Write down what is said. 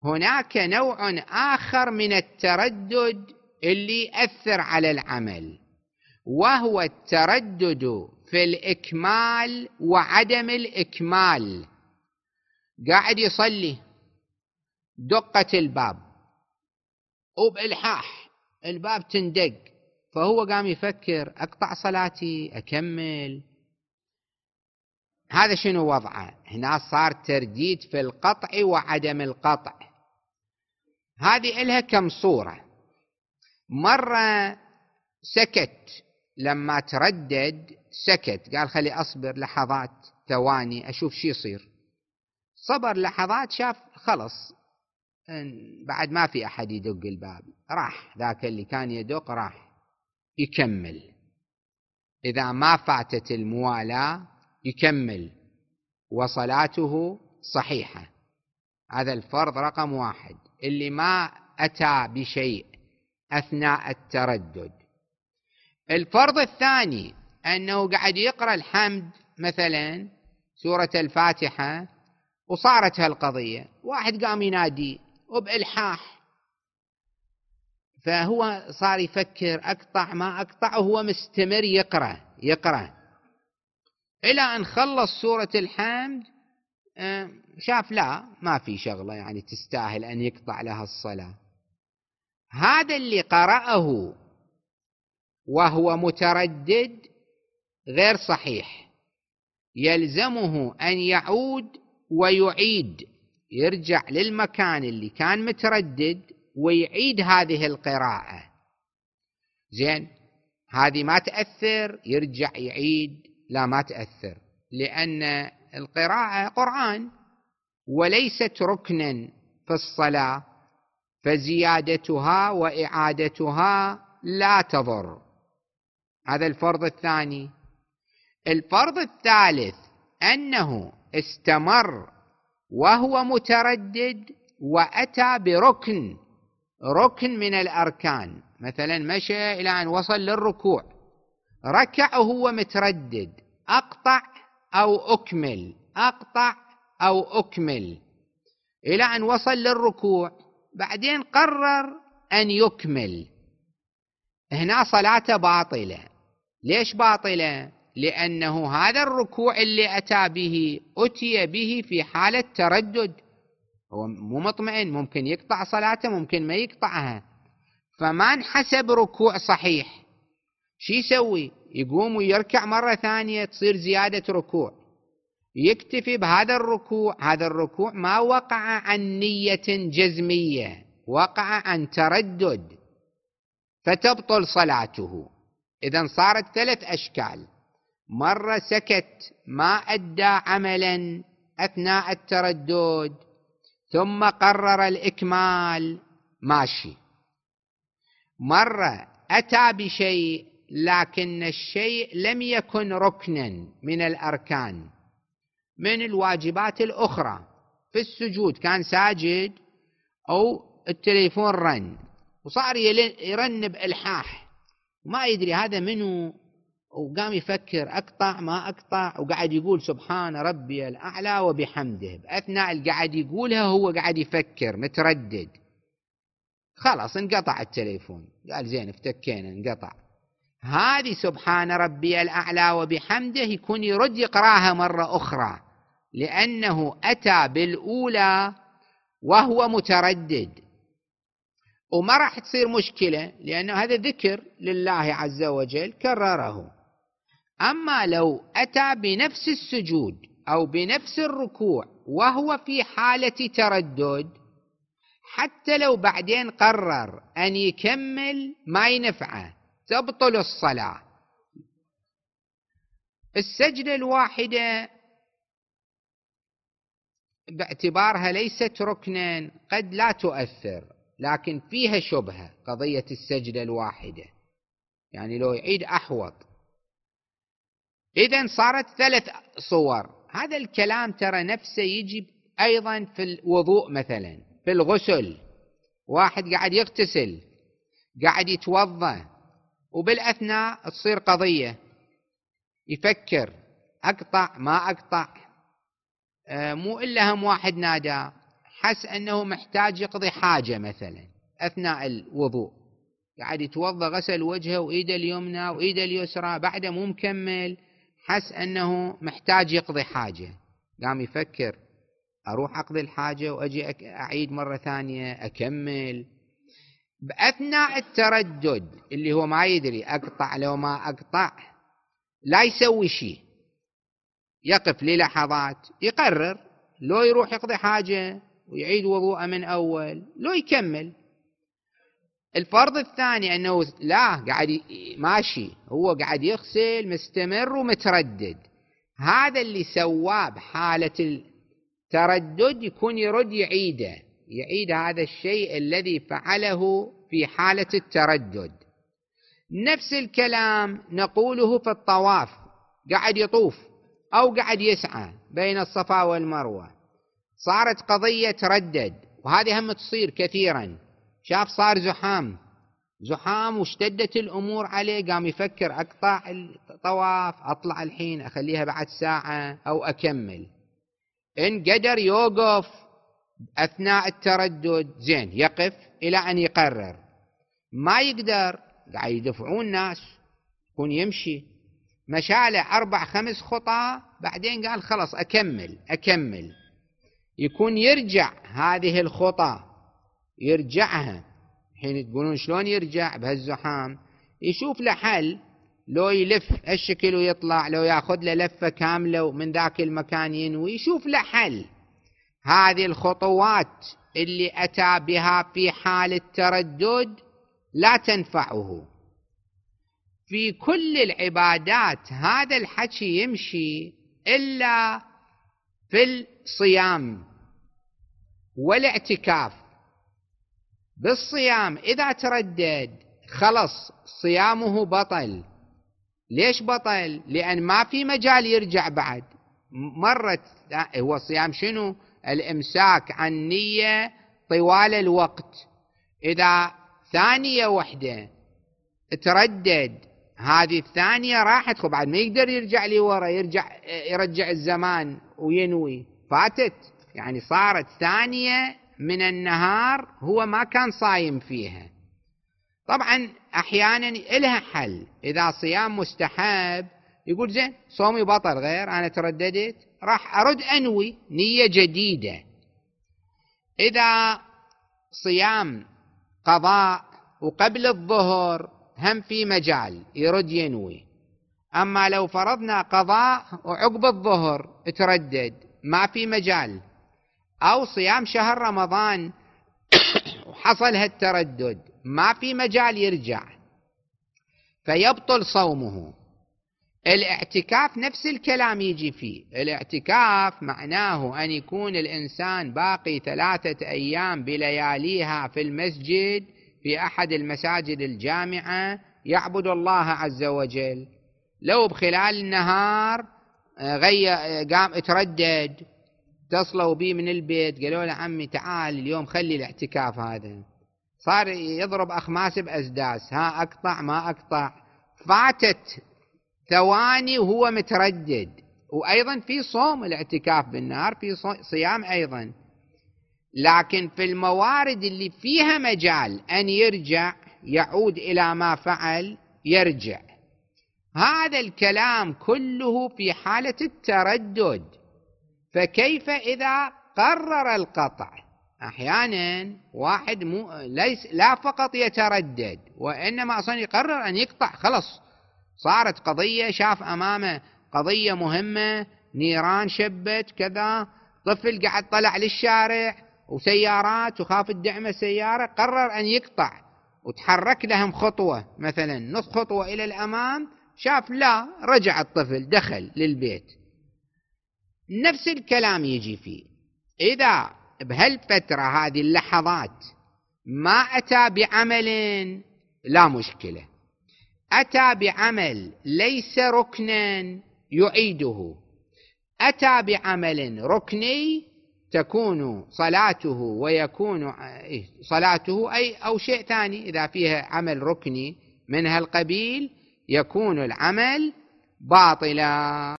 هناك نوع آخر من التردد اللي يأثر على العمل، وهو التردد في الإكمال وعدم الإكمال. قاعد يصلي، دقت الباب وبإلحاح الباب تندق، فهو قام يفكر أقطع صلاتي أكمل. هذا شنو وضعه؟ هنا صار ترديد في القطع وعدم القطع. هذه إلها كم صورة. مرة سكت، لما تردد سكت، قال خلي أصبر لحظات ثواني أشوف شي يصير. صبر لحظات، شاف خلص بعد ما في أحد يدق الباب، راح ذاك اللي كان يدق راح يكمل. إذا ما فاتت الموالاة يكمل وصلاته صحيحة. هذا الفرض رقم 1 اللي ما أتى بشيء أثناء التردد. الفرض الثاني أنه قاعد يقرأ الحمد مثلا سورة الفاتحة وصارت هالقضية، واحد قام ينادي وبإلحاح، فهو صار يفكر أقطع ما أقطع، وهو مستمر يقرأ إلى أن خلص سورة الحمد. شاف لا ما في شغلة يعني تستاهل أن يقطع لها الصلاة. هذا اللي قرأه وهو متردد غير صحيح، يلزمه أن يعود ويعيد، يرجع للمكان اللي كان متردد ويعيد هذه القراءة. زين، هذه ما تأثر، يرجع يعيد، لا ما تأثر، لأن القراءة قرآن وليست ركنا في الصلاة، فزيادتها وإعادتها لا تضر. هذا الفرض الثاني. الفرض الثالث أنه استمر وهو متردد وأتى ركن من الأركان، مثلا مشى إلى أن وصل للركوع، ركع وهو متردد، أقطع أو أكمل، أقطع أو أكمل، إلى أن وصل للركوع، بعدين قرر أن يكمل. هنا صلاته باطلة. ليش باطلة؟ لأنه هذا الركوع اللي أتى به أتي به في حالة تردد، هو مو مطمئن، ممكن يقطع صلاته ممكن ما يقطعها، فما انحسب ركوع صحيح. شي يسوي؟ يقوم ويركع مرة ثانية، تصير زيادة ركوع، يكتفي بهذا الركوع. هذا الركوع ما وقع عن نية جزمية، وقع عن تردد، فتبطل صلاته. إذن صارت 3 أشكال: مرة سكت ما أدى عملا أثناء التردد، ثم قرر الإكمال ماشي، مرة أتى بشيء لكن الشيء لم يكن ركنا من الأركان من الواجبات الأخرى، في السجود كان ساجد أو التليفون رن وصار يرن بإلحاح وما يدري هذا منه، وقام يفكر أقطع ما أقطع، وقاعد يقول سبحان ربي الأعلى وبحمده، بأثناء القاعد يقولها هو قاعد يفكر متردد، خلاص انقطع التليفون، قال زين افتكينا انقطع. هذه سبحان ربي الأعلى وبحمده يكون يرد يقراها مرة أخرى، لأنه أتى بالأولى وهو متردد، وما راح تصير مشكلة لأنه هذا ذكر لله عز وجل كرره. أما لو أتى بنفس السجود أو بنفس الركوع وهو في حالة تردد، حتى لو بعدين قرر أن يكمل ما ينفعه، تبطل الصلاة. السجدة الواحدة باعتبارها ليست ركنا قد لا تؤثر، لكن فيها شبهة قضية السجدة الواحدة، يعني لو يعيد أحوط. إذن صارت 3 صور. هذا الكلام ترى نفسه يجب أيضا في الوضوء، مثلا في الغسل، واحد قاعد يغتسل قاعد يتوضأ وبالأثناء تصير قضية، يفكر أقطع ما أقطع، مو إلا هم واحد نادى حس أنه محتاج يقضي حاجة مثلا أثناء الوضوء، قاعد يتوضأ، غسل وجهه وإيده اليمنى وإيده اليسرى، بعده مو مكمل، حس أنه محتاج يقضي حاجة، قام يفكر أروح أقضي الحاجة وأجي أعيد مرة ثانية أكمل. بأثناء التردد اللي هو ما يدري أقطع لو ما أقطع، لا يسوي شيء، يقف للحظات يقرر لو يروح يقضي حاجة ويعيد وضوءه من أول لو يكمل. الفرض الثاني أنه لا، قاعد ماشي، هو قاعد يغسل مستمر ومتردد، هذا اللي سواه بحالة التردد يكون يرد يعيد هذا الشيء الذي فعله في حالة التردد. نفس الكلام نقوله في الطواف، قاعد يطوف أو قاعد يسعى بين الصفا والمروة، صارت قضية تردد، وهذه هم تصير كثيرا، شاف صار زحام واشتدت الأمور عليه، قام يفكر أقطع الطواف، أطلع الحين أخليها بعد ساعة أو أكمل. إن قدر يوقف أثناء التردد زين، يقف إلى أن يقرر. ما يقدر، قاعد يدفعون ناس، يكون يمشي مشاله 4-5 خطى، بعدين قال خلاص أكمل، يكون يرجع هذه الخطى، يرجعها. حين تقولون شلون يرجع بهالزحام؟ يشوف له حل، لو يلف الشكل ويطلع، لو ياخذ له لفة كاملة ومن ذاك المكان ينوي، يشوف له حل. هذه الخطوات اللي أتى بها في حال التردد لا تنفعه. في كل العبادات هذا الحكي يمشي إلا في الصيام والاعتكاف. بالصيام إذا تردد خلص صيامه بطل. ليش بطل؟ لأن ما في مجال يرجع بعد مرة. هو الصيام شنو؟ الإمساك عن نية طوال الوقت. إذا ثانية واحدة تردد، هذه الثانية راحت، بعد ما يقدر يرجع لي ورا، يرجع الزمان وينوي، فاتت، يعني صارت ثانية من النهار هو ما كان صايم فيها. طبعا أحيانا إلها حل، إذا صيام مستحب يقول زين صومي بطل، غير أنا ترددت، راح أرد أنوي نية جديدة. إذا صيام قضاء وقبل الظهر هم في مجال يرد ينوي. أما لو فرضنا قضاء وعقب الظهر تردد، ما في مجال. أو صيام شهر رمضان وحصل هالتردد، ما في مجال يرجع، فيبطل صومه. الاعتكاف نفس الكلام يجي فيه. الاعتكاف معناه أن يكون الإنسان باقي 3 أيام بلياليها في المسجد، في أحد المساجد الجامعة، يعبد الله عز وجل. لو بخلال النهار قام اتردد، اتصلوا بي من البيت قالوا له عمي تعال اليوم خلي الاعتكاف هذا، صار يضرب أخماس بأسداس، ها أقطع ما أقطع، فاتت ثواني وهو متردد. وأيضا في صوم الاعتكاف بالنهار، في صيام أيضا. لكن في الموارد اللي فيها مجال أن يرجع، يعود إلى ما فعل، يرجع. هذا الكلام كله في حالة التردد. فكيف إذا قرر القطع؟ أحيانا واحد لا فقط يتردد، وإنما أصلا يقرر أن يقطع، خلص صارت قضية، شاف أمامه قضية مهمة، نيران شبت كذا، طفل قاعد طلع للشارع وسيارات وخاف الدعمة سيارة، قرر أن يقطع وتحرك لهم خطوة، مثلا نص خطوة إلى الأمام، شاف لا، رجع الطفل دخل للبيت. نفس الكلام يجي فيه. إذا بهالفترة هذه اللحظات ما أتى بعمل لا مشكلة، أتى بعمل ليس ركنا يعيده، أتى بعمل ركني تكون صلاته ويكون صلاته أو شيء ثاني، إذا فيها عمل ركني من هالقبيل يكون العمل باطلا.